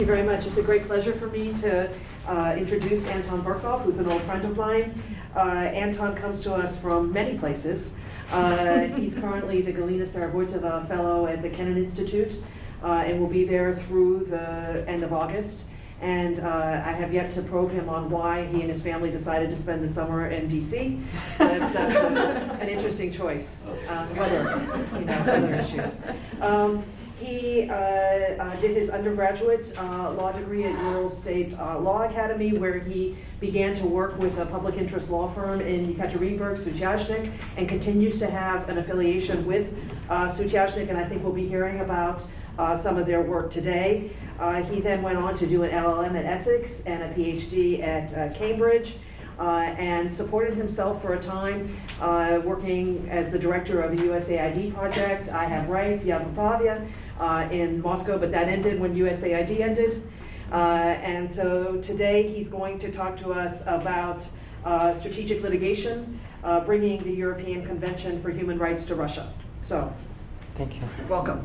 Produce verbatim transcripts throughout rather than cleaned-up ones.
Thank you very much. It's a great pleasure for me to uh, introduce Anton Barkov, who's an old friend of mine. Uh, Anton comes to us from many places. Uh, he's currently the Galina Starovoytova Fellow at the Kennan Institute uh, and will be there through the end of August. And uh, I have yet to probe him on why he and his family decided to spend the summer in D C But that's a, an interesting choice. Uh, weather, you know, other issues. Um, He uh, uh, did his undergraduate uh, law degree at Ural State uh, Law Academy, where he began to work with a public interest law firm in Yekaterinburg, Sutyazhnik, and continues to have an affiliation with uh, Sutyazhnik, and I think we'll be hearing about uh, some of their work today. Uh, he then went on to do an L L M at Essex and a PhD at uh, Cambridge. Uh, and supported himself for a time uh, working as the director of the U S A I D project, I Have Rights, Yavapavia, uh, in Moscow, but that ended when U S A I D ended. Uh, and so today he's going to talk to us about uh, strategic litigation, uh, bringing the European Convention for Human Rights to Russia. So, thank you. Welcome.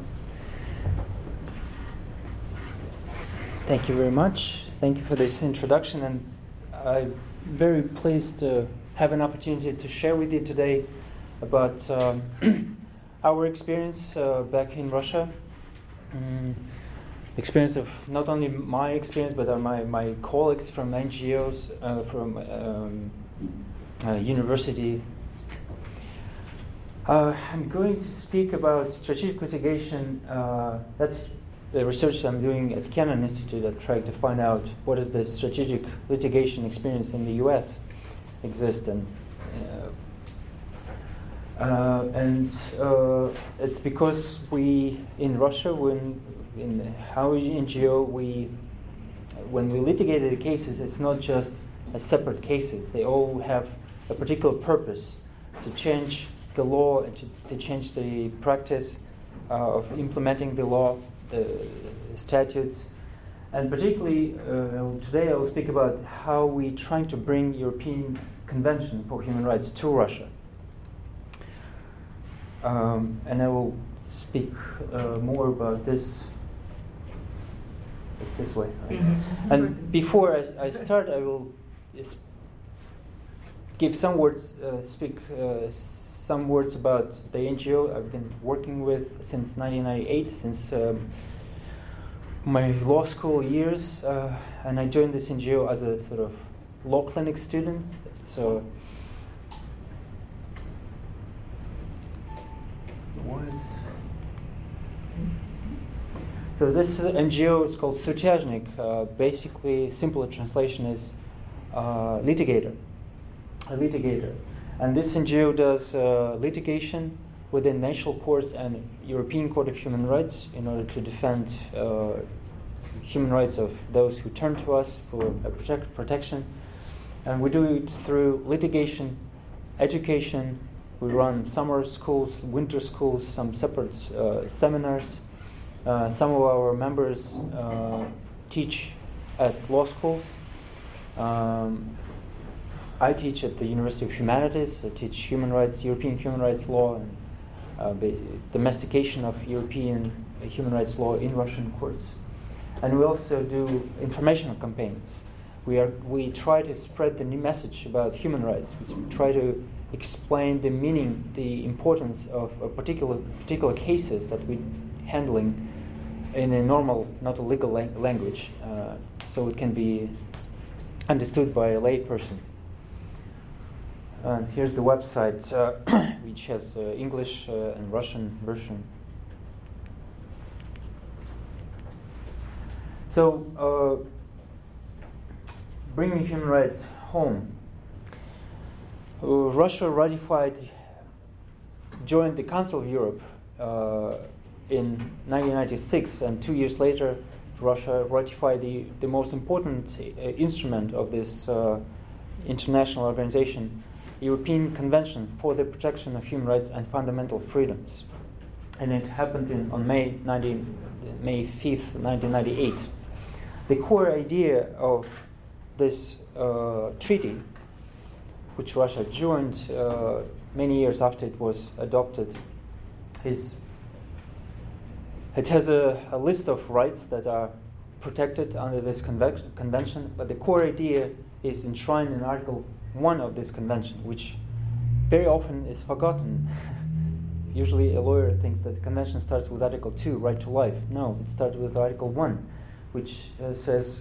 Thank you very much. Thank you for this introduction, and I very pleased to have an opportunity to share with you today about um, our experience uh, back in Russia. Um, experience of not only my experience, but uh, my, my colleagues from N G Os, uh, from um, uh, university. Uh, I'm going to speak about strategic litigation. Uh, that's the research I'm doing at Kennan Institute. I'm trying to find out what is the strategic litigation experience in the U S exist, and uh, uh, and uh, it's because we in Russia, when in our N G O, we when we litigated the cases, it's not just as separate cases. They all have a particular purpose to change the law and to, to change the practice uh, of implementing the law, the statutes, and particularly uh, today I will speak about how we trying to bring European Convention for Human Rights to Russia. Um, and I will speak uh, more about this. It's this way. Right? Mm-hmm. And before I, I start, I will give some words, uh, speak uh, some words about the N G O I've been working with since nineteen ninety-eight, since um, my law school years, uh, and I joined this N G O as a sort of law clinic student. So, so this N G O is called Sutyazhnik. Uh, basically, simple translation is uh, litigator, a litigator. And this N G O does uh, litigation within national courts and European Court of Human Rights in order to defend uh, human rights of those who turn to us for uh, protect, protection. And we do it through litigation, education. We run summer schools, winter schools, some separate uh, seminars. Uh, some of our members uh, teach at law schools. Um, I teach at the University of Humanities. I teach human rights, European human rights law, and uh, domestication of European uh, human rights law in Russian courts. And we also do informational campaigns. We are we try to spread the new message about human rights. We try to explain the meaning, the importance of a particular particular cases that we're handling in a normal, not a legal lang- language, uh, so it can be understood by a lay person. Uh, here's the website, uh, which has uh, English uh, and Russian version. So, uh, bringing human rights home. Uh, Russia ratified, joined the Council of Europe uh, in nineteen ninety-six, and two years later, Russia ratified the, the most important uh, instrument of this uh, international organization, European Convention for the Protection of Human Rights and Fundamental Freedoms, and it happened in, on May fifth, nineteen ninety-eight. The core idea of this uh, treaty, which Russia joined uh, many years after it was adopted, is it has a, a list of rights that are protected under this convec- convention, but the core idea is enshrined in Article one of this convention, which very often is forgotten. Usually a lawyer thinks that the convention starts with Article two, right to life. No, it starts with Article one, which uh, says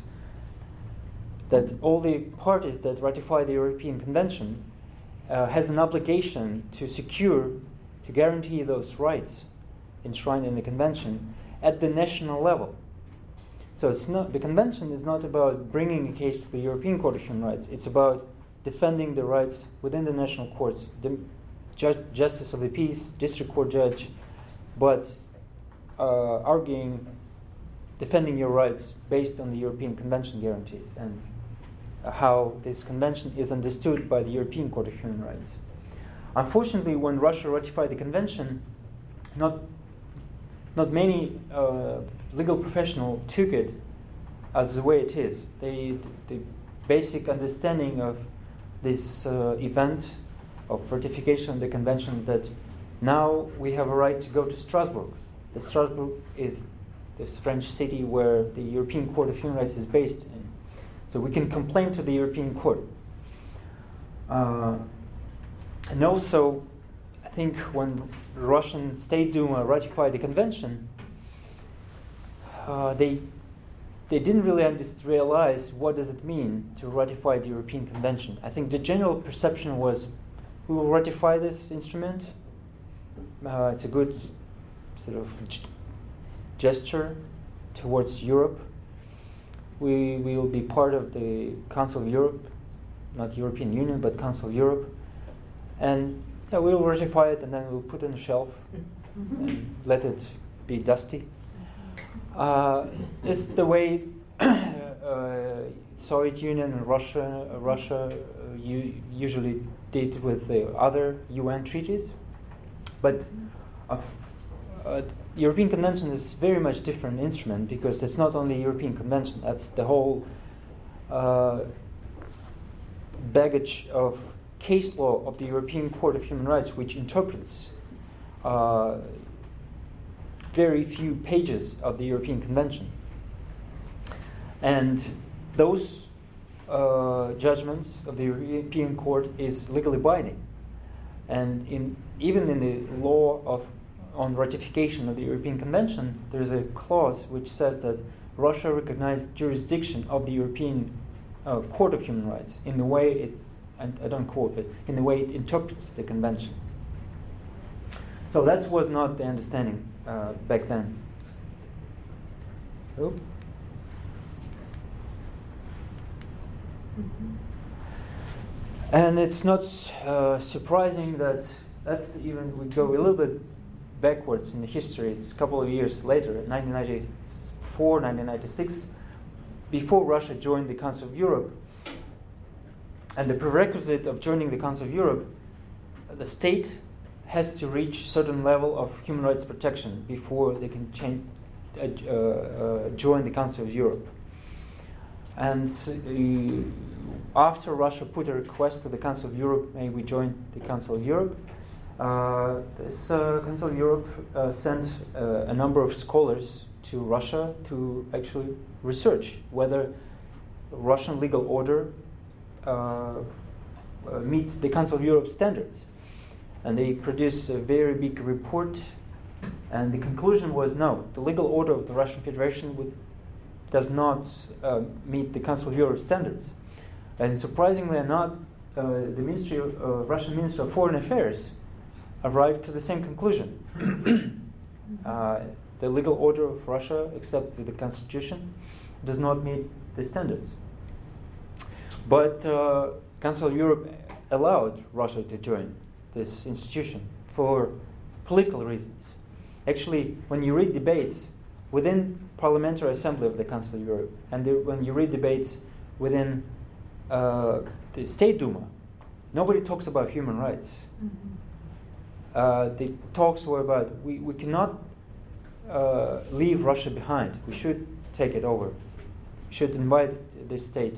that all the parties that ratify the European Convention uh, has an obligation to secure, to guarantee those rights enshrined in the convention at the national level. So it's not, the convention is not about bringing a case to the European Court of Human Rights. It's about defending the rights within the national courts, the ju- justice of the peace, district court judge, but uh, arguing, defending your rights based on the European Convention guarantees and how this convention is understood by the European Court of Human Rights. Unfortunately, when Russia ratified the convention, not not many uh, legal professionals took it as the way it is. They, the basic understanding of this uh, event of ratification of the convention that now we have a right to go to Strasbourg. The Strasbourg is this French city where the European Court of Human Rights is based in. So we can complain to the European Court. Uh, and also, I think when Russian State Duma ratified the convention, uh, they they didn't really underst- realize what does it mean to ratify the European Convention. I think the general perception was, we will ratify this instrument. Uh, it's a good sort of g- gesture towards Europe. We, we will be part of the Council of Europe, not European Union, but Council of Europe. And yeah, we'll ratify it and then we'll put it on the shelf and let it be dusty. Uh, it's the way uh, Soviet Union and Russia, uh, Russia uh, u- usually did with the other U N treaties. But uh, uh, the European Convention is very much different instrument because it's not only European Convention, that's the whole uh, baggage of case law of the European Court of Human Rights, which interprets uh, very few pages of the European Convention. And those uh, judgments of the European Court is legally binding. And in, even in the law of on ratification of the European Convention, there's a clause which says that Russia recognized jurisdiction of the European uh, Court of Human Rights in the way it, and I don't quote, but in the way it interprets the convention. So that was not the understanding uh, back then. Oh. Mm-hmm. And it's not uh, surprising that that's even, we go a little bit backwards in the history. It's a couple of years later, nineteen ninety-four, nineteen ninety-six, before Russia joined the Council of Europe. And the prerequisite of joining the Council of Europe, the state has to reach certain level of human rights protection before they can change, uh, uh, join the Council of Europe. And uh, after Russia put a request to the Council of Europe, may we join the Council of Europe, uh, this uh, Council of Europe uh, sent uh, a number of scholars to Russia to actually research whether Russian legal order uh, uh, meets the Council of Europe standards. And they produced a very big report, and the conclusion was no, the legal order of the Russian Federation would, does not uh, meet the Council of Europe standards. And surprisingly enough, uh, the Ministry of, uh, Russian Minister of Foreign Affairs arrived to the same conclusion. uh, the legal order of Russia, except with the Constitution, does not meet the standards. But uh, Council of Europe allowed Russia to join this institution for political reasons. Actually, when you read debates within Parliamentary Assembly of the Council of Europe, and the, when you read debates within uh, the State Duma, nobody talks about human rights. Mm-hmm. Uh, the talks were about we, we cannot uh, leave Russia behind. We should take it over. We should invite the state.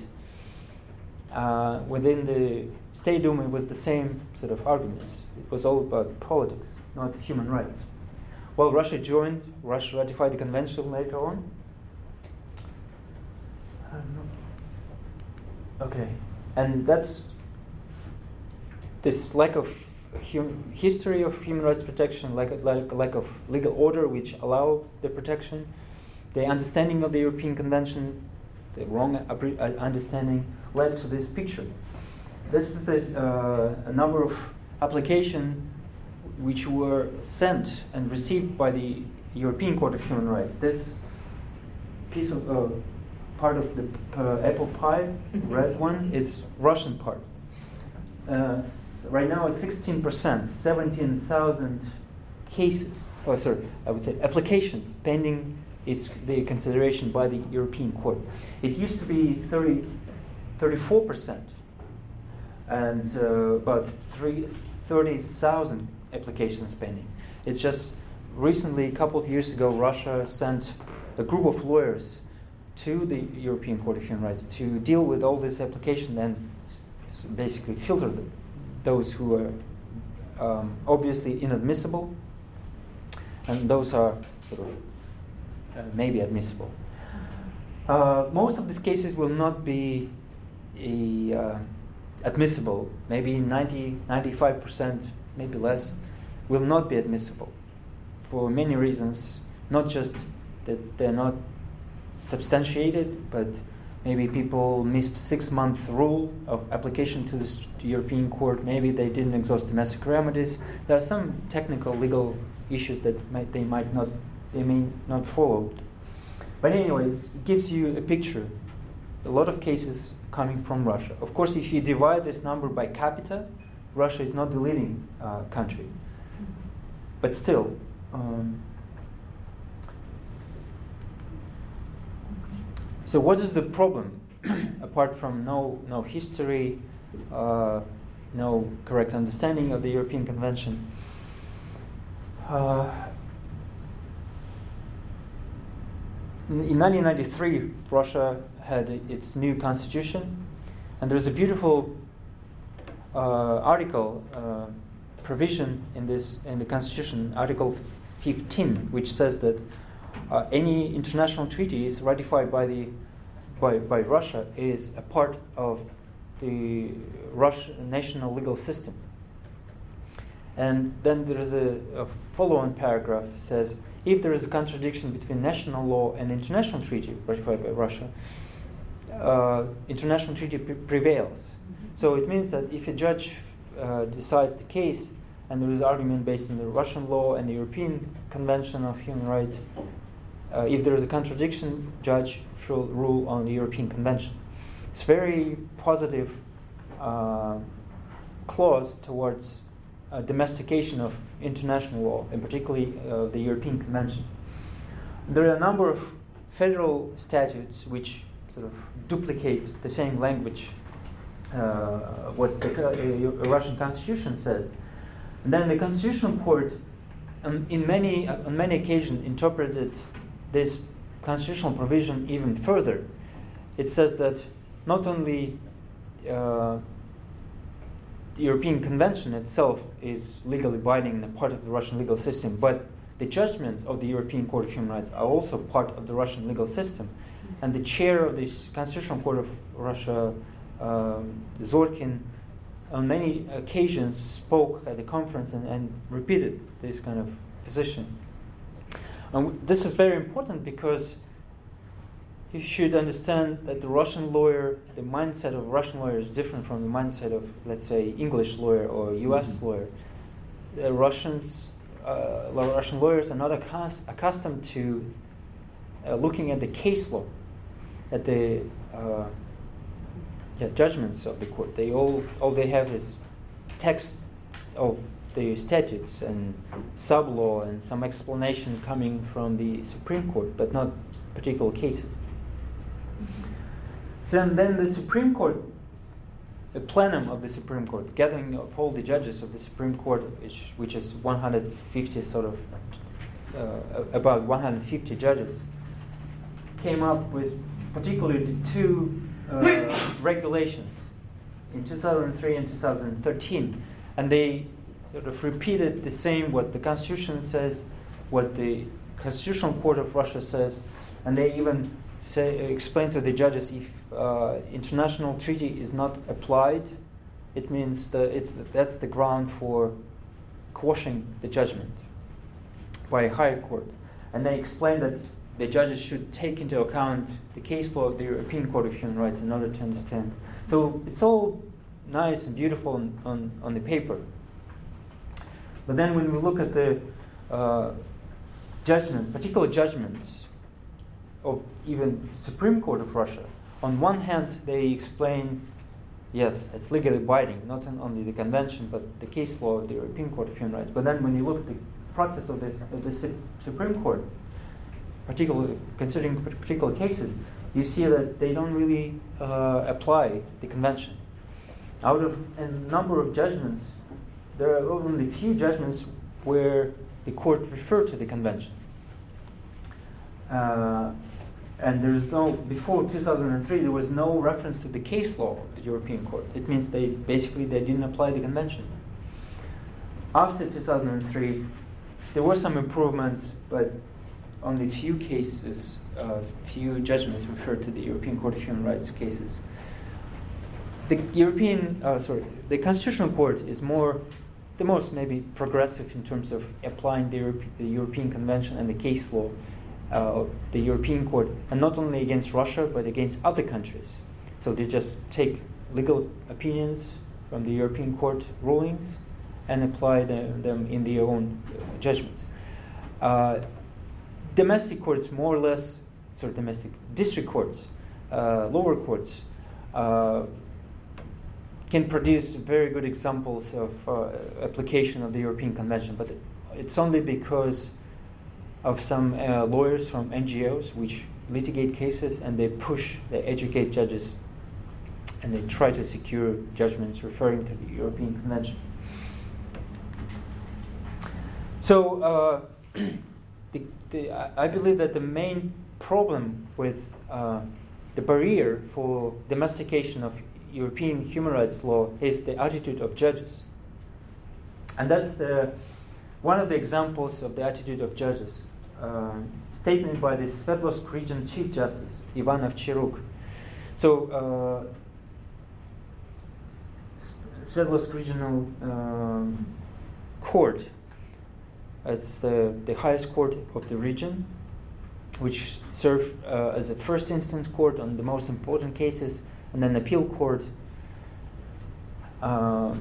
Uh, within the State Duma, it was the same sort of arguments. It was all about politics, not human rights. Well, Russia joined, Russia ratified the convention later on. Okay, and that's this lack of hum, history of human rights protection, like a like, lack of legal order which allow the protection, the understanding of the European Convention, the wrong appre- uh, understanding led to this picture. This is the, uh, a number of applications which were sent and received by the European Court of Human Rights. This piece of uh, part of the uh, apple pie, red one, is Russian part. Uh, right now it's sixteen percent, seventeen thousand cases, oh sorry, I would say applications pending its the consideration by the European Court. It used to be thirty, thirty-four percent, and uh, about thirty thousand applications pending. It's just recently, a couple of years ago, Russia sent a group of lawyers to the European Court of Human Rights to deal with all this application and basically filter them, those who are um, obviously inadmissible, and those are sort of uh, maybe admissible. Uh, most of these cases will not be a, uh, admissible. Maybe ninety, ninety-five percent, maybe less, will not be admissible for many reasons, not just that they're not substantiated, but maybe people missed six-month rule of application to the to European Court. Maybe they didn't exhaust domestic remedies. There are some technical legal issues that might, they might not, they may not follow. But anyway, it gives you a picture. A lot of cases coming from Russia. Of course, if you divide this number by capita, Russia is not the leading uh, country. But still, um, so what is the problem? Apart from no no history, uh, no correct understanding of the European Convention. Uh, in nineteen ninety-three, Russia had its new constitution, and there's a beautiful uh, article, uh, provision in this in the constitution, Article fifteen, which says that uh, any international treaty is ratified by the by by Russia is a part of the Russian national legal system. And then there is a, a follow-on paragraph says, if there is a contradiction between national law and international treaty ratified by Russia, uh, international treaty pre- prevails. Mm-hmm. So it means that if a judge uh, decides the case and there is argument based on the Russian law and the European Convention of Human Rights, uh, if there is a contradiction, judge should rule on the European Convention. It's very positive uh, clause towards uh, domestication of international law, and particularly uh, the European Convention. There are a number of federal statutes which sort of duplicate the same language, uh, what the uh, Russian Constitution says. And then the Constitutional Court, um, in many uh, on many occasions, interpreted this constitutional provision even further. It says that not only uh, the European Convention itself is legally binding and part of the Russian legal system, but the judgments of the European Court of Human Rights are also part of the Russian legal system. And the chair of the Constitutional Court of Russia, um, Zorkin, on many occasions spoke at the conference and, and repeated this kind of position. And w- this is very important because you should understand that the Russian lawyer, the mindset of Russian lawyer is different from the mindset of, let's say, English lawyer or U S mm-hmm. lawyer. The Russians, uh, Russian lawyers are not accus- accustomed to uh, looking at the case law, at the uh, yeah, judgments of the court. They all all they have is text of the statutes and sub law and some explanation coming from the Supreme Court, but not particular cases. So then the Supreme Court, the plenum of the Supreme Court, gathering of all the judges of the Supreme Court, which, which is one hundred fifty sort of, uh, about one hundred fifty judges, came up with particularly two uh, regulations in two thousand three and two thousand thirteen, and they sort of repeated the same what the Constitution says, what the Constitutional Court of Russia says, and they even say explain to the judges if uh, uh, international treaty is not applied, it means that it's that's the ground for quashing the judgment by a higher court. And they explain that the judges should take into account the case law of the European Court of Human Rights in order to understand. So it's all nice and beautiful on, on, on the paper. But then when we look at the uh, judgment, particular judgments of even Supreme Court of Russia, on one hand they explain, yes, it's legally binding, not only the convention, but the case law of the European Court of Human Rights. But then when you look at the practice of, this, of the Su- Supreme Court, particularly considering particular cases, you see that they don't really uh, apply the convention. Out of a number of judgments, there are only a few judgments where the court referred to the convention. Uh, and there is no, before two thousand three, there was no reference to the case law of the European Court. It means they basically they didn't apply the convention. After two thousand three, there were some improvements, but only few cases, uh, few judgments referred to the European Court of Human Rights cases. The European, uh, sorry, the Constitutional Court is more, the most maybe progressive in terms of applying the, Europe, the European Convention and the case law uh, of the European Court, and not only against Russia but against other countries. So they just take legal opinions from the European Court rulings and apply the, them in their own uh, judgments. Uh, domestic courts, more or less, sorry, domestic district courts, uh, lower courts, uh, can produce very good examples of uh, application of the European Convention, but it's only because of some uh, lawyers from N G Os which litigate cases and they push, they educate judges and they try to secure judgments referring to the European Convention. So uh, the, the, I believe that the main problem with uh, the barrier for domestication of European human rights law is the attitude of judges. And that's the, one of the examples of the attitude of judges. Uh, statement by the Sverdlovsk region Chief Justice, Ivan Ovcharuk. So, uh, Sverdlovsk Regional um, Court, it's uh, the highest court of the region, which serves uh, as a first instance court on the most important cases, and then appeal court. Um,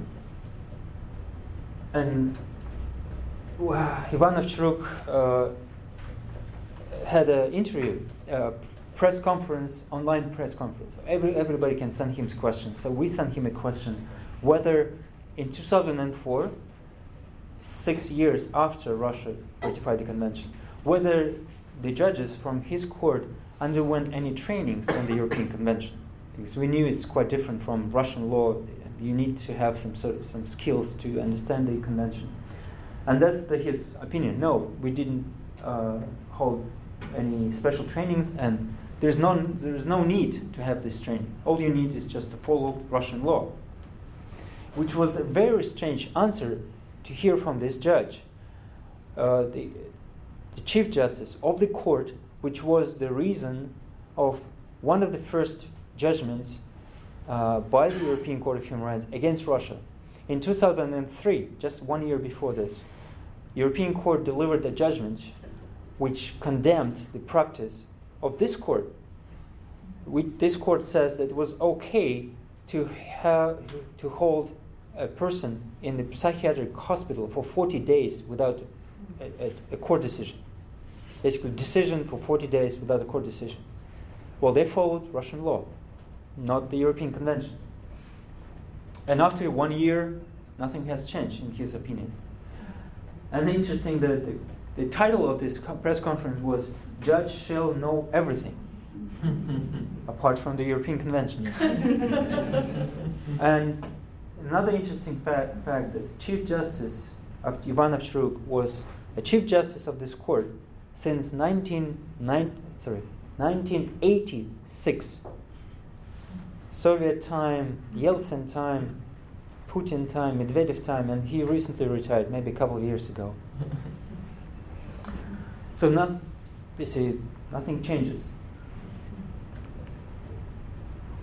and wow, Ivan Ovcharuk uh, had an interview, uh, press conference, online press conference. So every, everybody can send him questions. So we sent him a question whether in two thousand four, six years after Russia ratified the convention, whether the judges from his court underwent any trainings on the European Convention. Because we knew it's quite different from Russian law. You need to have some sort of some skills to understand the convention. And that's the, his opinion. No, we didn't uh, hold any special trainings, and there's no, there's no need to have this training. All you need is just to follow Russian law. Which was a very strange answer to hear from this judge. Uh, the, the Chief Justice of the court, which was the reason of one of the first judgments uh, by the European Court of Human Rights against Russia. In two thousand three, just one year before this, European Court delivered a judgment which condemned the practice of this court. We, this court says that it was okay to have to hold a person in the psychiatric hospital for forty days without a, a, a court decision. Basically, decision for forty days without a court decision. Well, they followed Russian law, not the European Convention. And after one year, nothing has changed, in his opinion. And interesting that the, the title of this co- press conference was "Judge Shall Know Everything," apart from the European Convention. And another interesting fact, fact is Chief Justice of Ivan Ovcharuk was a Chief Justice of this court since nineteen eighty-six. Soviet time, Yeltsin time, Putin time, Medvedev time, and he recently retired, maybe a couple of years ago. So not, you see, nothing changes.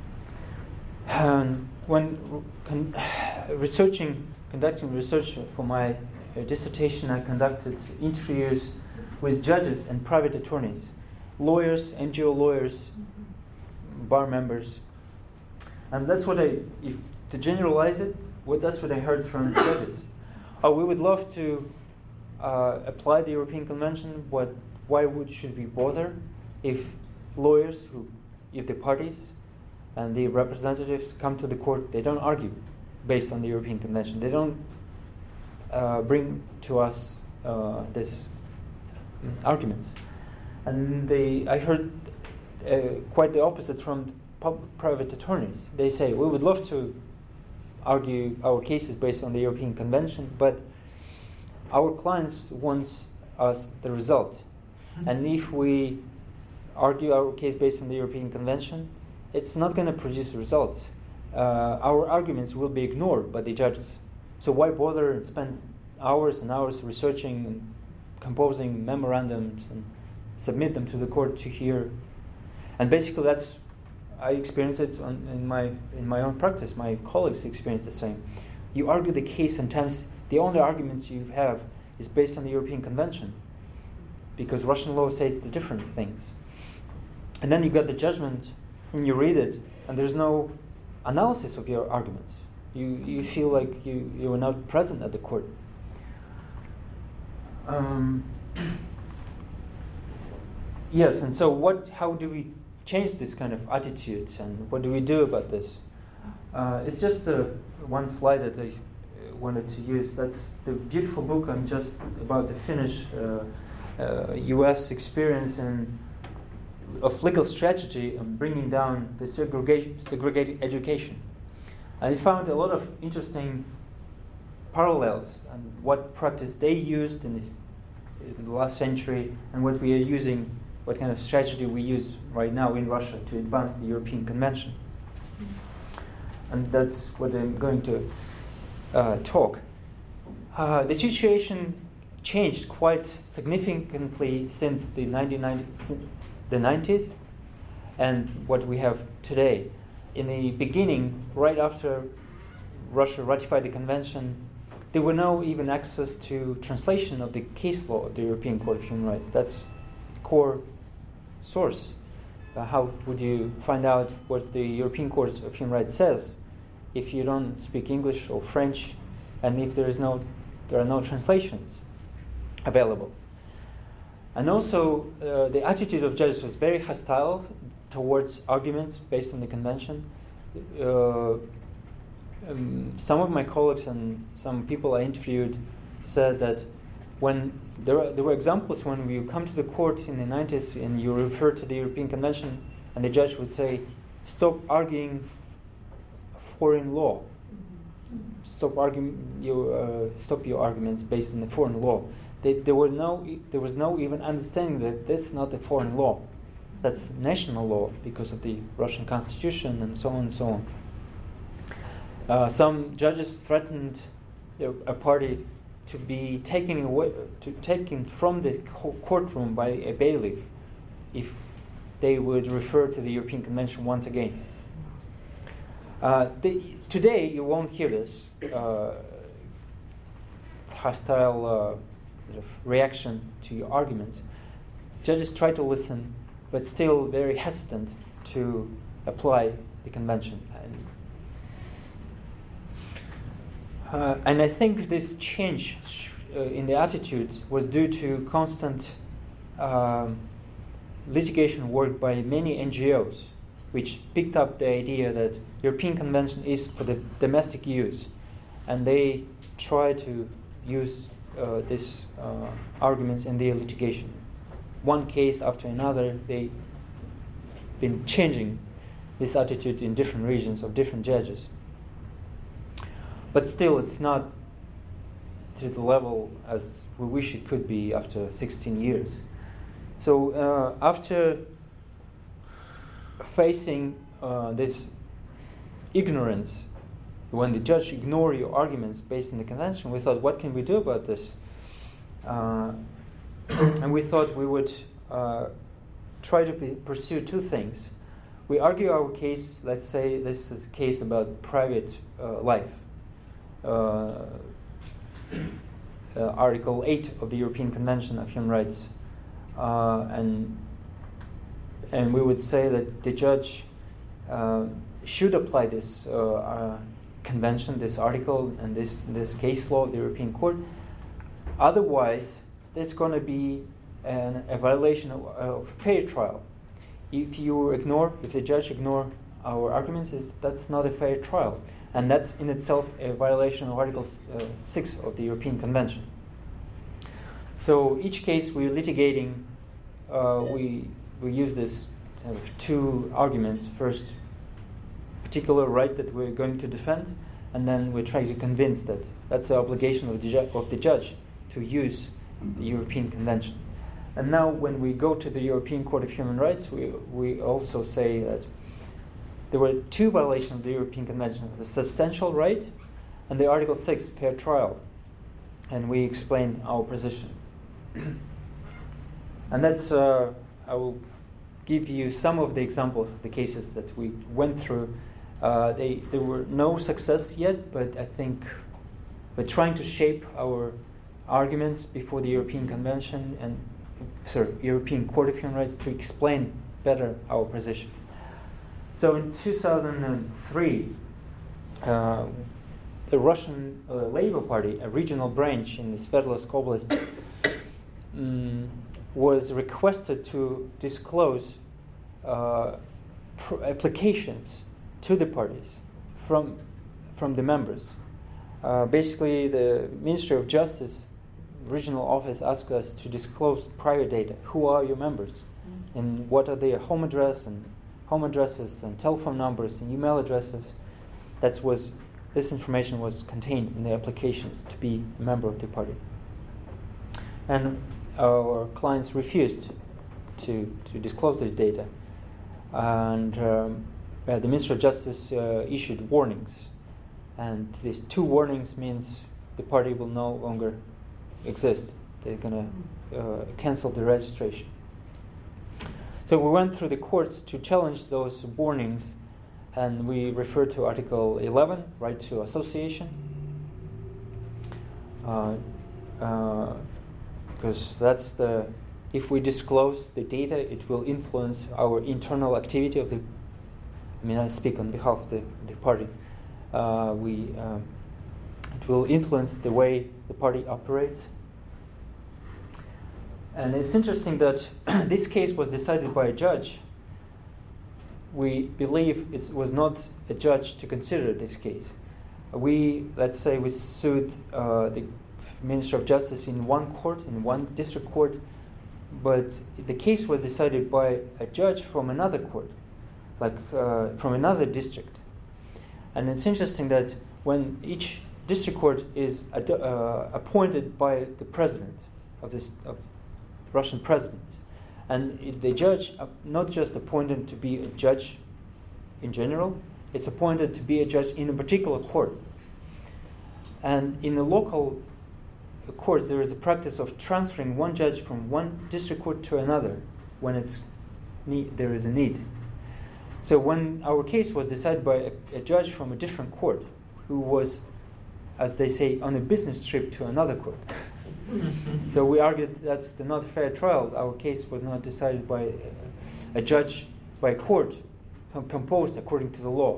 Um, when con- researching, conducting research for my uh, dissertation, I conducted interviews with judges and private attorneys, lawyers, N G O lawyers, bar members, and that's what I, if, to generalize it, what that's what I heard from judges. Oh, we would love to uh, apply the European Convention, but why would should we bother if lawyers, who, if the parties and the representatives come to the court, they don't argue based on the European Convention. They don't uh, bring to us uh, this arguments. And they, I heard uh, quite the opposite from pub- private attorneys. They say, we would love to argue our cases based on the European Convention, but our clients want us the result. Mm-hmm. And if we argue our case based on the European Convention, it's not going to produce results. Uh, our arguments will be ignored by the judges. So why bother and spend hours and hours researching and composing memorandums and submit them to the court to hear? And basically that's, I experience it on, in my in my own practice. My colleagues experience the same. You argue the case, sometimes the only arguments you have is based on the European Convention, because Russian law says the different things. And then you get the judgment, and you read it, and there's no analysis of your arguments. You you feel like you, you were not present at the court. Um, yes, and so what? How do we change this kind of attitude, and what do we do about this? Uh, it's just uh, one slide that I uh, wanted to use. That's the beautiful book I'm just about to finish, uh, uh, U S experience and of legal strategy and bringing down the segregation, segregated education. And I found a lot of interesting parallels and what practice they used in the, in the last century and what we are using, what kind of strategy we use right now in Russia to advance the European Convention. And that's what I'm going to uh, talk. Uh, the situation changed quite significantly since the nineteen ninety, the nineties and what we have today. In the beginning, right after Russia ratified the convention, there were no even access to translation of the case law of the European Court of Human Rights. That's core source. Uh, how would you find out what the European Court of Human Rights says if you don't speak English or French, and if there is no, there are no translations available? And also, uh, the attitude of judges was very hostile towards arguments based on the convention. Uh, um, some of my colleagues and some people I interviewed said that when there were, there were examples when you come to the court in the nineties and you refer to the European Convention, and the judge would say, "Stop arguing f- foreign law. Stop arguing your uh, stop your arguments based on the foreign law." They, there were no there was no even understanding that that's not a foreign law. That's national law because of the Russian Constitution and so on and so on. Uh, some judges threatened you know, a party to be taken away, to taken from the co- courtroom by a bailiff if they would refer to the European Convention once again. Uh, the, today you won't hear this uh, hostile uh, sort of reaction to your arguments. Judges try to listen, but still very hesitant to apply the convention. And, uh, and I think this change uh, in the attitude was due to constant um, litigation work by many N G Os, which picked up the idea that European Convention is for the domestic use, and they try to use uh, these uh, arguments in their litigation. One case after another, they've been changing this attitude in different regions of different judges. But still, it's not to the level as we wish it could be after sixteen years. So uh, after facing uh, this ignorance, when the judge ignores your arguments based on the convention, we thought, what can we do about this? Uh, and we thought we would uh, try to p- pursue two things. we argue our case. Let's say this is a case about private uh, life. Uh, uh, Article eight of the European Convention of Human Rights, uh, and and we would say that the judge uh, should apply this uh, uh, convention, this article, and this this case law of the European Court. Otherwise, there's going to be an, a violation of, of fair trial. If you ignore, if the judge ignore our arguments, is that's not a fair trial, and that's in itself a violation of Article uh, six of the European Convention. So each case we're litigating, uh, we we use this kind of two arguments. First, particular right that we're going to defend, and then we try to convince that that's the obligation of the ju- of the judge to use the European Convention. And now when we go to the European Court of Human Rights, we we also say that there were two violations of the European Convention: the substantial right and the Article six fair trial. And we explain our position. And that's uh, I will give you some of the examples of the cases that we went through. Uh, they there were no success yet, but I think we're trying to shape our arguments before the European Convention and sorry, European Court of Human Rights to explain better our position. So in two thousand three, uh, the Russian uh, Labour Party, a regional branch in the Sverdlovsk Oblast, um, was requested to disclose uh, pr- applications to the parties from from the members. Uh, basically, the Ministry of Justice regional office asked us to disclose private data. Who are your members, mm-hmm. and what are their home address and home addresses and telephone numbers and email addresses? That was this information was contained in the applications to be a member of the party. And our clients refused to to disclose this data, and um, uh, the Ministry of Justice uh, issued warnings. And these two warnings means the party will no longer exist. They're going to uh, cancel the registration. So we went through the courts to challenge those warnings, and we referred to Article eleven, right to association, uh, uh, because that's the, if we disclose the data, it will influence our internal activity of the, I mean, I speak on behalf of the, the party. Uh, we um, it will influence the way the party operates. And it's interesting that this case was decided by a judge. We believe it was not a judge to consider this case. We, let's say we sued uh, the Minister of Justice in one court, in one district court, but the case was decided by a judge from another court, like uh, from another district. And it's interesting that when each district court is ad- uh, appointed by the president of this of Russian president, and it, the judge uh, not just appointed to be a judge in general, it's appointed to be a judge in a particular court. And in the local courts, there is a practice of transferring one judge from one district court to another when it's need, there is a need. So when our case was decided by a, a judge from a different court, who was, as they say, on a business trip to another court. So we argued that's the not fair trial. Our case was not decided by a, a judge, by a court, com- composed according to the law.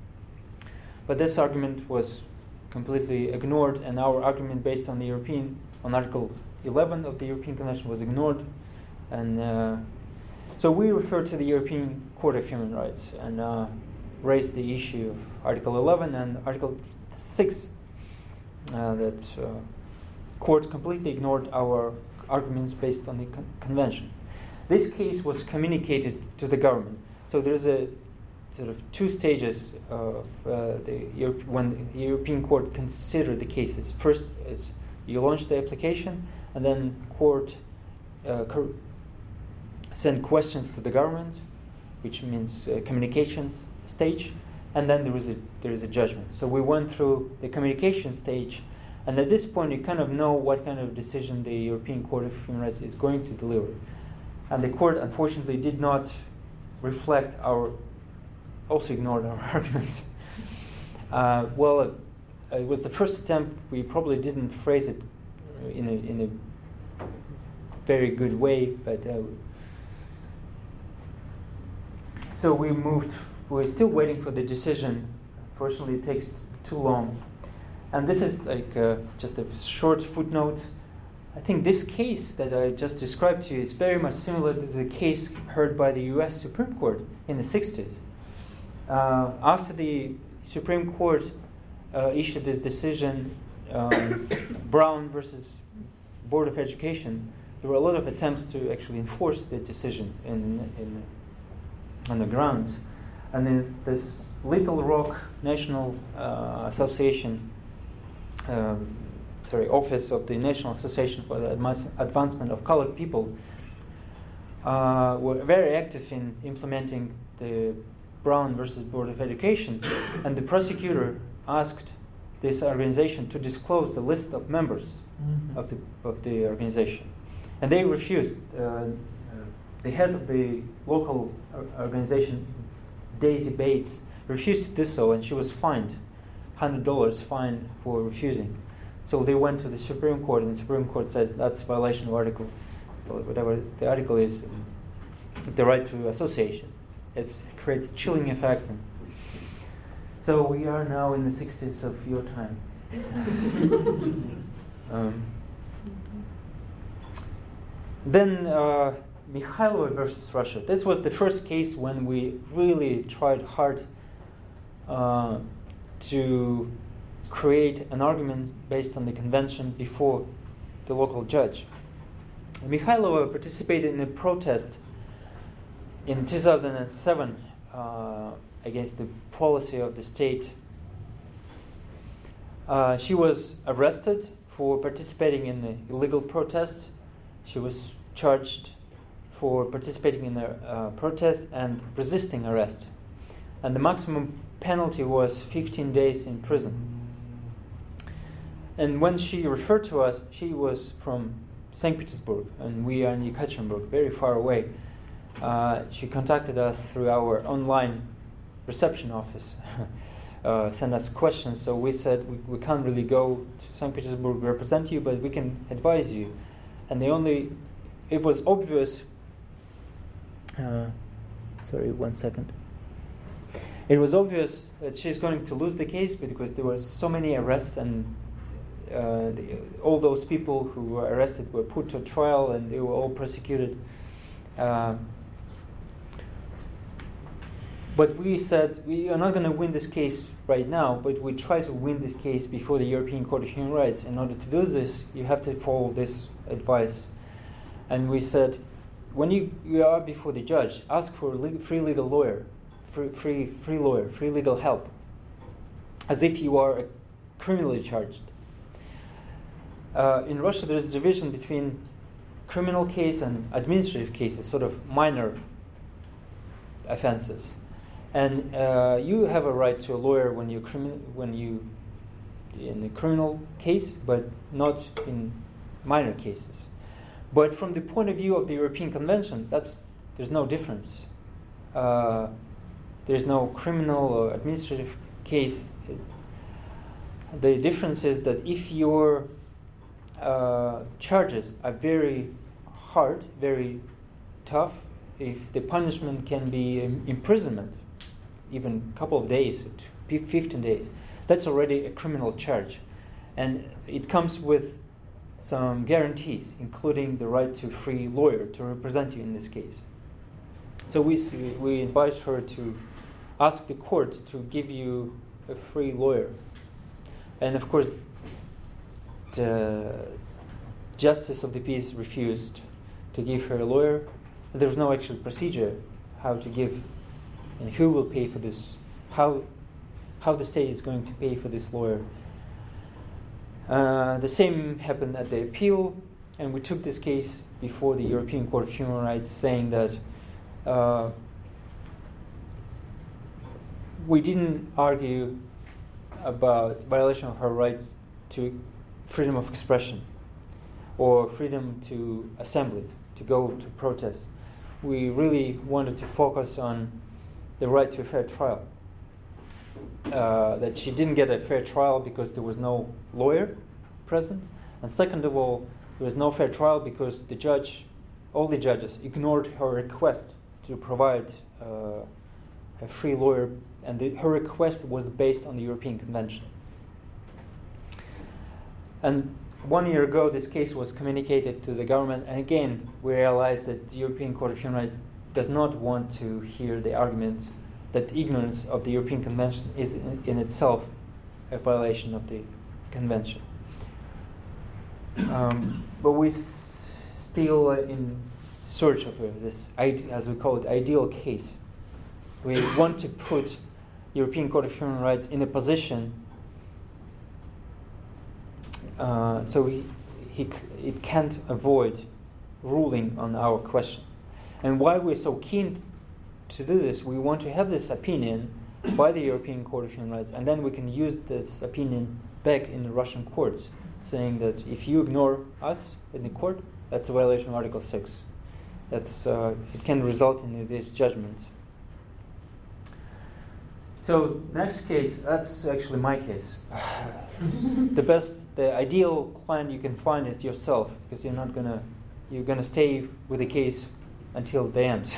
But this argument was completely ignored, and our argument based on the European, on Article eleven of the European Convention was ignored. And uh, so we referred to the European Court of Human Rights and uh, raised the issue of Article eleven and Article six, uh, that uh, court completely ignored our arguments based on the con- convention. This case was communicated to the government. So there's a sort of two stages of uh, the Europe- when the European Court considered the cases. First is you launch the application, and then court uh, cor- send questions to the government, which means uh, communications stage, and then there is a there is a judgment. So we went through the communication stage, and at this point you kind of know what kind of decision the European Court of Human Rights is going to deliver. And the court unfortunately did not reflect our also ignored our arguments. Uh, well, it, it was the first attempt. We probably didn't phrase it in a, in a very good way, but uh, so we moved. We're still waiting for the decision. Fortunately, it takes too long. And this is like uh, just a short footnote. I think this case that I just described to you is very much similar to the case heard by the U S Supreme Court in the sixties. Uh, after the Supreme Court uh, issued this decision, um, Brown versus Board of Education, there were a lot of attempts to actually enforce the decision in, in on the ground. And then this Little Rock National uh, Association, um, sorry, Office of the National Association for the Advancement of Colored People, uh, were very active in implementing the Brown versus Board of Education, and the prosecutor asked this organization to disclose the list of members mm-hmm. of the of the organization, and they refused. Uh, uh, the head of the local organization, Daisy Bates, refused to do so, and she was fined one hundred dollars fine for refusing. So they went to the Supreme Court, and the Supreme Court says that's violation of article, whatever the article is, the right to association. It's, it creates a chilling effect. And so we are now in the sixties of your time. um, then uh, Mikhailova versus Russia. This was the first case when we really tried hard uh, to create an argument based on the convention before the local judge. Mikhailova participated in a protest in two thousand seven uh, against the policy of the state. Uh, she was arrested for participating in the illegal protest. She was charged for participating in the uh, protest and resisting arrest. And the maximum penalty was fifteen days in prison. And when she referred to us, she was from Saint Petersburg, and we are in Yekaterinburg, very far away. Uh, she contacted us through our online reception office, uh, sent us questions. So we said we, we can't really go to Saint Petersburg represent you, but we can advise you. And the only, it was obvious. Uh, sorry, one second. It was obvious that she's going to lose the case because there were so many arrests, and uh, the, all those people who were arrested were put to trial, and they were all prosecuted. Uh, but we said we are not going to win this case right now, but we try to win this case before the European Court of Human Rights. In order to do this, you have to follow this advice. And we said, when you, you are before the judge, ask for a le- free legal lawyer, free, free, free lawyer, free legal help, as if you are criminally charged. Uh, in Russia, there is a division between criminal case and administrative cases, sort of minor offenses. And uh, you have a right to a lawyer when you crimin- when you in a criminal case, but not in minor cases. But from the point of view of the European Convention, that's there's no difference. Uh, there's no criminal or administrative case. It, the difference is that if your uh, charges are very hard, very tough, if the punishment can be um, imprisonment, even a couple of days, fifteen days, that's already a criminal charge. And it comes with some guarantees, including the right to a free lawyer to represent you in this case. So we we advised her to ask the court to give you a free lawyer. And of course, the justice of the peace refused to give her a lawyer. There was no actual procedure how to give and who will pay for this, how how the state is going to pay for this lawyer. Uh, the same happened at the appeal, and we took this case before the European Court of Human Rights, saying that uh, we didn't argue about violation of her rights to freedom of expression or freedom to assembly, to go to protest. We really wanted to focus on the right to a fair trial. Uh, that she didn't get a fair trial because there was no lawyer present, and second of all, there was no fair trial because the judge, all the judges, ignored her request to provide uh, a free lawyer, and the, her request was based on the European Convention. And one year ago, this case was communicated to the government, and again, we realized that the European Court of Human Rights does not want to hear the argument that ignorance of the European Convention is in, in itself a violation of the Convention. Um, but we s- still uh, in search of uh, this, ide- as we call it, ideal case. We want to put European Court of Human Rights in a position uh, so he, he c- it can't avoid ruling on our question. And why we're so keen to do this, we want to have this opinion by the European Court of Human Rights, and then we can use this opinion back in the Russian courts, saying that if you ignore us in the court, that's a violation of Article six. That's uh, it can result in this judgment. So next case, that's actually my case. The best, the ideal client you can find is yourself, because you're not gonna, you're gonna stay with the case until the end.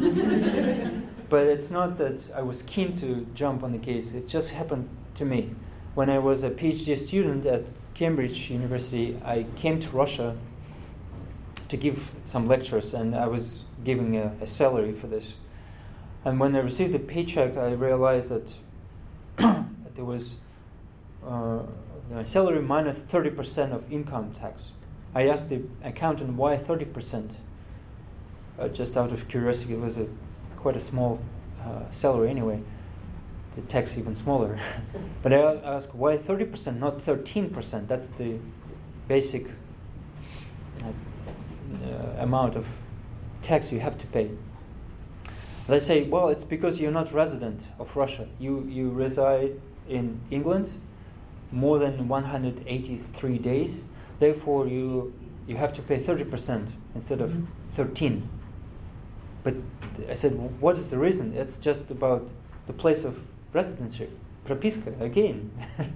But it's not that I was keen to jump on the case. It just happened to me. When I was a PhD student at Cambridge University, I came to Russia to give some lectures, and I was giving a, a salary for this. And when I received the paycheck, I realized that there was uh, my salary minus thirty percent of income tax. I asked the accountant why thirty percent. Uh, just out of curiosity, it was a quite a small uh, salary anyway. The tax even smaller. But I asked why thirty percent, not thirteen percent. That's the basic uh, uh, amount of tax you have to pay. They say, well, it's because you're not resident of Russia. You you reside in England more than one hundred eighty-three days. Therefore, you you have to pay thirty percent instead of thirteen. But I said, well, what is the reason? It's just about the place of residency, propiska, again.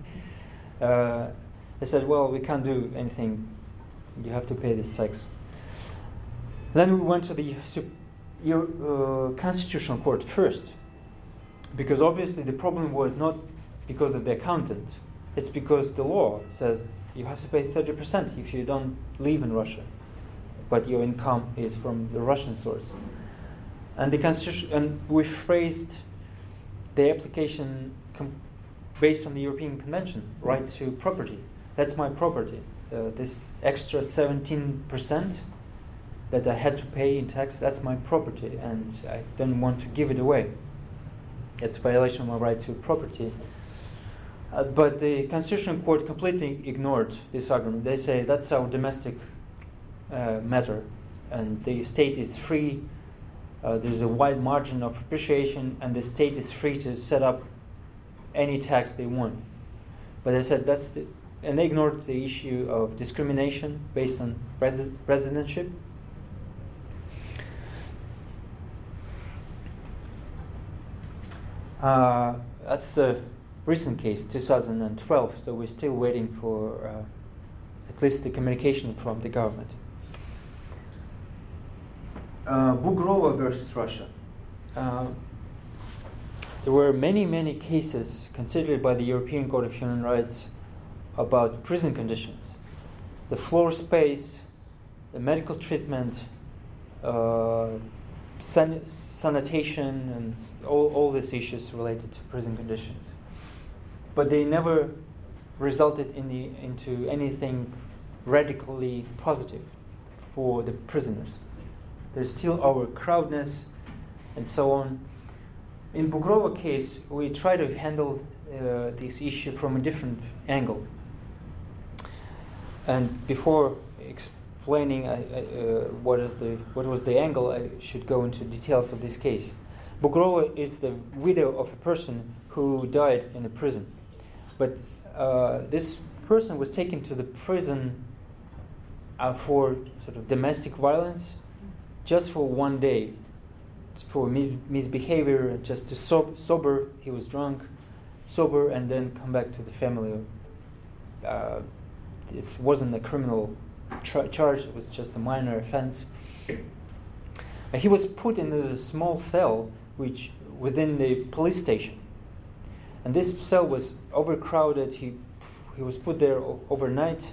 uh, I said, well, we can't do anything. You have to pay this tax. Then we went to the uh, Constitutional Court first, because obviously the problem was not because of the accountant. It's because the law says you have to pay thirty percent if you don't live in Russia, but your income is from the Russian source. And the constitution, and we phrased the application com- based on the European Convention, right to property. That's my property. Uh, this extra seventeen percent that I had to pay in tax, that's my property, and I don't want to give it away. It's a violation of my right to property. Uh, but the Constitutional Court completely ignored this argument. They say that's our domestic uh, matter, and the state is free. Uh, there's a wide margin of appreciation, and the state is free to set up any tax they want. But they said that's the, and they ignored the issue of discrimination based on res- residentship. Uh, that's the recent case, two thousand twelve. So we're still waiting for uh, at least the communication from the government. Uh, Bugrova versus Russia. Uh, there were many, many cases considered by the European Court of Human Rights about prison conditions, the floor space, the medical treatment, uh, san- sanitation, and all, all these issues related to prison conditions. But they never resulted in the, into anything radically positive for the prisoners. There's still overcrowdedness and so on. In Bugrova case, we try to handle uh, this issue from a different angle. And before explaining uh, uh, what is the what was the angle, I should go into details of this case. Bugrova is the widow of a person who died in a prison, but uh, this person was taken to the prison uh, for sort of domestic violence, just for one day, for mis- misbehavior, just to so- sober. He was drunk, sober, and then come back to the family. Uh, it wasn't a criminal tra- charge. It was just a minor offense. Uh, he was put into a small cell, which within the police station, and this cell was overcrowded. He he was put there o- overnight,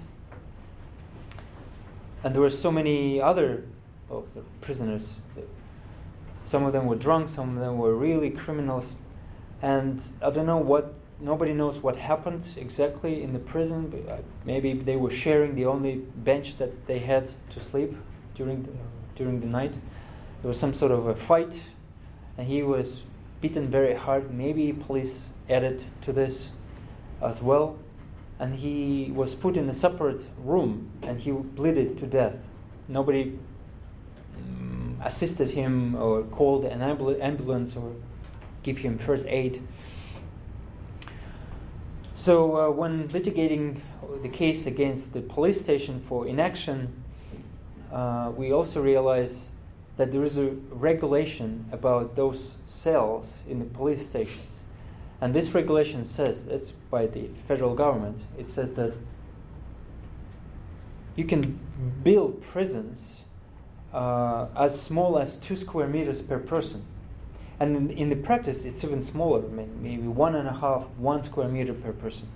and there were so many other oh, the prisoners. Some of them were drunk, some of them were really criminals, and I don't know what. Nobody knows what happened exactly in the prison. But uh, maybe they were sharing the only bench that they had to sleep during the, during the night. There was some sort of a fight, and he was beaten very hard. Maybe police added to this as well. And he was put in a separate room, and he bleeded to death. Nobody um, assisted him or called an ambul- ambulance or give him first aid. So uh, when litigating the case against the police station for inaction, uh, we also realized that there is a regulation about those cells in the police stations. And this regulation says, it's by the federal government, it says that you can build prisons uh, as small as two square meters per person. And in, in the practice, it's even smaller, maybe one and a half, one square meter per person.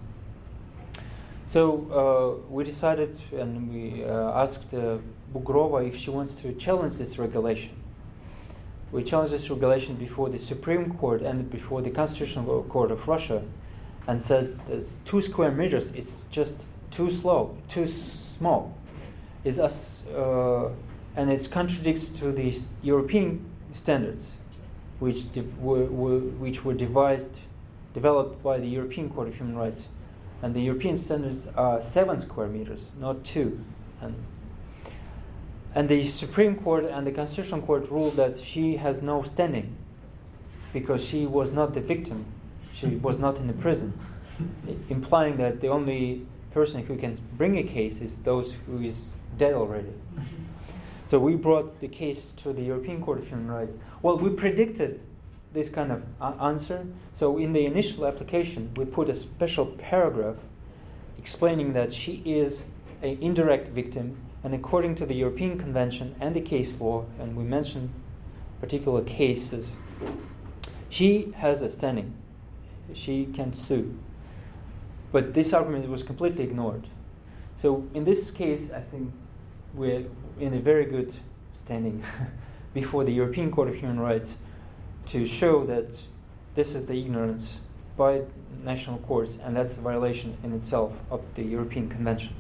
So uh, we decided, and we uh, asked uh, Bugrova if she wants to challenge this regulation. We challenged this regulation before the Supreme Court and before the Constitutional Court of Russia, and said there's two square meters. It's just too slow, too small. It's us, uh, and it contradicts to the European standards, which de- were, were which were devised, developed by the European Court of Human Rights, and the European standards are seven square meters, not two. And and the Supreme Court and the Constitutional Court ruled that she has no standing because she was not the victim, she was not in the prison, implying that the only person who can bring a case is those who is dead already. So we brought the case to the European Court of Human Rights. Well, we predicted this kind of a- answer. So in the initial application, we put a special paragraph explaining that she is an indirect victim, and according to the European Convention and the case law, and we mentioned particular cases, she has a standing. She can sue. But this argument was completely ignored. So in this case, I think we're in a very good standing before the European Court of Human Rights to show that this is the ignorance by national courts, and that's a violation in itself of the European Convention.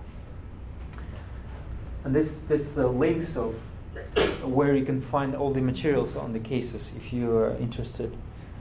And this this uh, links of where you can find all the materials on the cases if you are interested.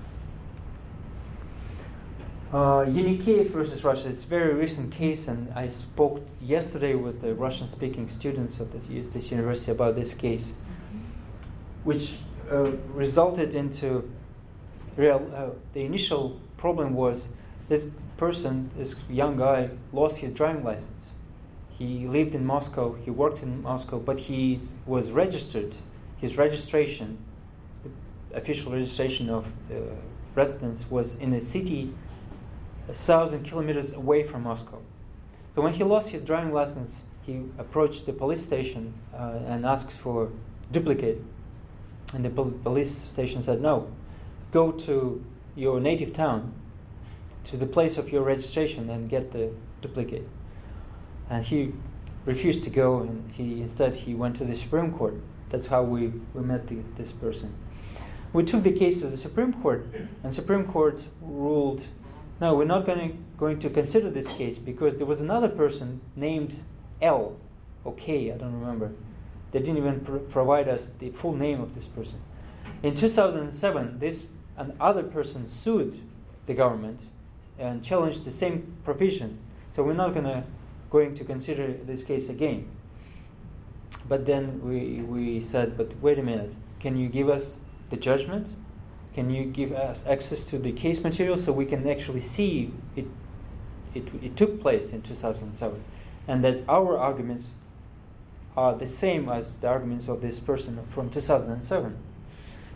Uh, Yenikеев versus Russia is a very recent case, and I spoke yesterday with the Russian-speaking students of the, this university about this case, which uh, resulted into real. Uh, the initial problem was this person, this young guy, lost his driving license. He lived in Moscow, he worked in Moscow, but he was registered. His registration, the official registration of the residence, was in a city a thousand kilometers away from Moscow. So when he lost his driving license, he approached the police station uh, and asked for duplicate. And the pol- police station said, no, go to your native town, to the place of your registration, and get the duplicate. And he refused to go, and he instead he went to the Supreme Court. That's how we, we met the, this person. We took the case to the Supreme Court, and Supreme Court ruled, no, we're not going to, going to consider this case because there was another person named L, or K, I don't remember. They didn't even pr- provide us the full name of this person. In two thousand seven, this another person sued the government and challenged the same provision. So we're not gonna going to consider this case again. But then we we said, but wait a minute, can you give us the judgment? Can you give us access to the case material so we can actually see it it, it took place in two thousand seven, and that our arguments are the same as the arguments of this person from two thousand seven.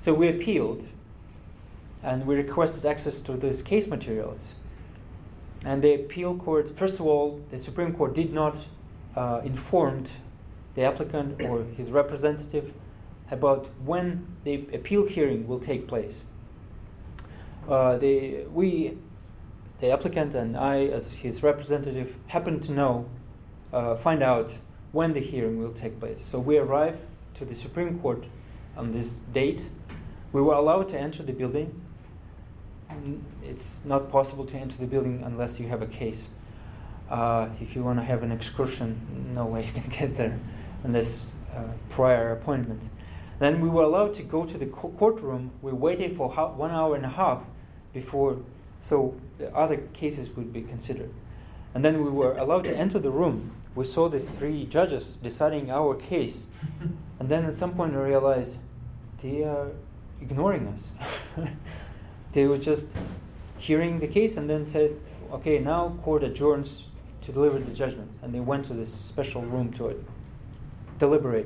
So we appealed, and we requested access to these case materials. And the appeal court, first of all, the Supreme Court did not uh, inform the applicant or his representative about when the appeal hearing will take place. Uh, the, we, the applicant and I, as his representative, happened to know, uh, find out when the hearing will take place. So we arrived to the Supreme Court on this date. We were allowed to enter the building. It's not possible to enter the building unless you have a case. Uh, if you want to have an excursion, no way you can get there unless uh, prior appointment. Then we were allowed to go to the co- courtroom. We waited for ho- one hour and a half before, so the other cases would be considered. And then we were allowed to enter the room. We saw these three judges deciding our case. And then at some point we realized they are ignoring us. They were just hearing the case and then said, okay, now court adjourns to deliver the judgment. And they went to this special room to it, deliberate.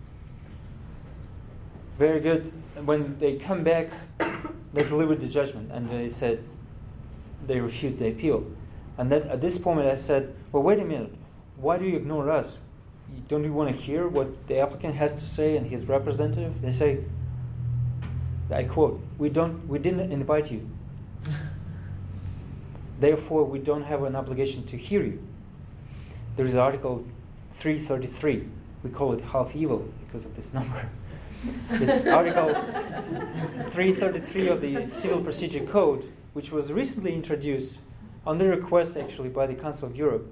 Very good. When they come back, they delivered the judgment, and they said they refused the appeal. And that, at this point I said, well, wait a minute. Why do you ignore us? Don't you want to hear what the applicant has to say and his representative? They say, I quote, we don't, we didn't invite you. Therefore, we don't have an obligation to hear you. There is Article three thirty-three. We call it half evil because of this number. This Article three thirty-three of the Civil Procedure Code, which was recently introduced on the request actually by the Council of Europe,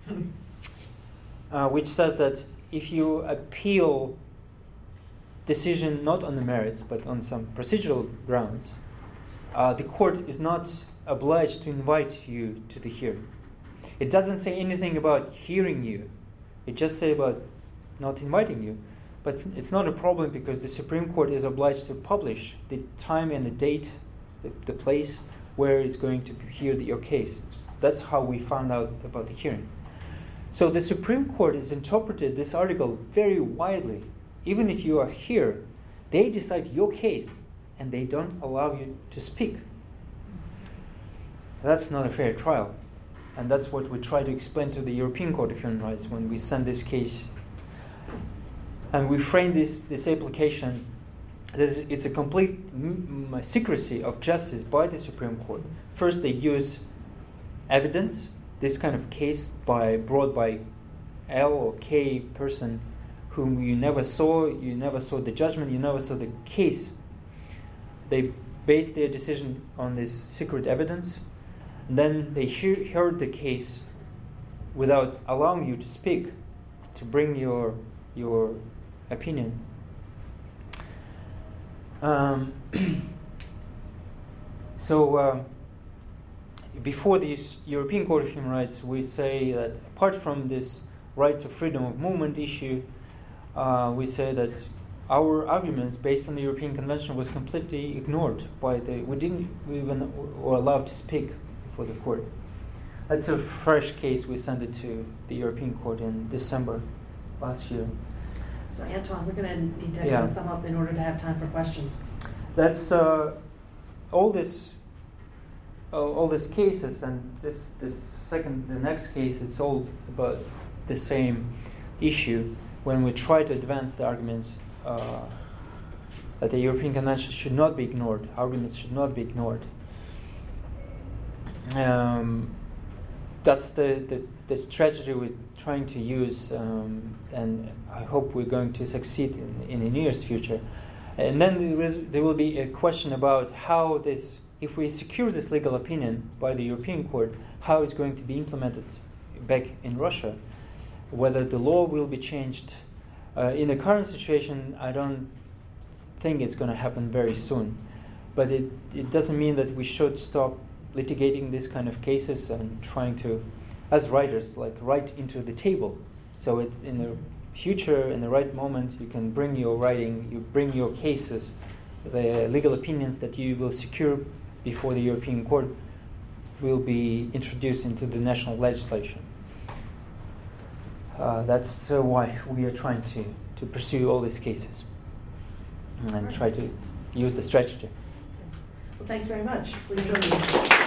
uh, which says that if you appeal decision not on the merits but on some procedural grounds, uh, the court is not obliged to invite you to the hearing. It doesn't say anything about hearing you. It just says about not inviting you. But it's not a problem because the Supreme Court is obliged to publish the time and the date, the, the place where it's going to hear the, your case. That's how we found out about the hearing. So the Supreme Court has interpreted this article very widely. Even if you are here, they decide your case and they don't allow you to speak. That's not a fair trial. And that's what we try to explain to the European Court of Human Rights when we send this case. And we frame this, this application that it's a complete m- m- secrecy of justice by the Supreme Court. First, they use evidence, this kind of case by brought by L or K person whom you never saw, you never saw the judgment, you never saw the case. They based their decision on this secret evidence. And then they he- heard the case without allowing you to speak, to bring your your opinion. Um, so uh, before the European Court of Human Rights, we say that apart from this right to freedom of movement issue, uh, we say that our arguments based on the European Convention was completely ignored by the. We didn't even were allowed to speak before the court. That's a fresh case. We sent it to the European Court in December last year. So Anton, we're going to need to Yeah. kind of sum up in order to have time for questions. That's uh, all this, uh, all these cases, and this this second, the next case is all about the same issue. When we try to advance the arguments uh, that the European Convention should not be ignored, arguments should not be ignored. Um, that's the, the the strategy we're trying to use, um, and I hope we're going to succeed in, in the nearest future. And then there, is, there will be a question about how this, if we secure this legal opinion by the European Court, how it's going to be implemented back in Russia, whether the law will be changed. Uh, in the current situation, I don't think it's going to happen very soon, but it, it doesn't mean that we should stop litigating this kind of cases and trying to, as writers, like write into the table. So it, in the future, in the right moment, you can bring your writing, you bring your cases, the legal opinions that you will secure before the European Court will be introduced into the national legislation. Uh, that's uh, why we are trying to, to pursue all these cases and try to use the strategy. Well, thanks very much. Please join me.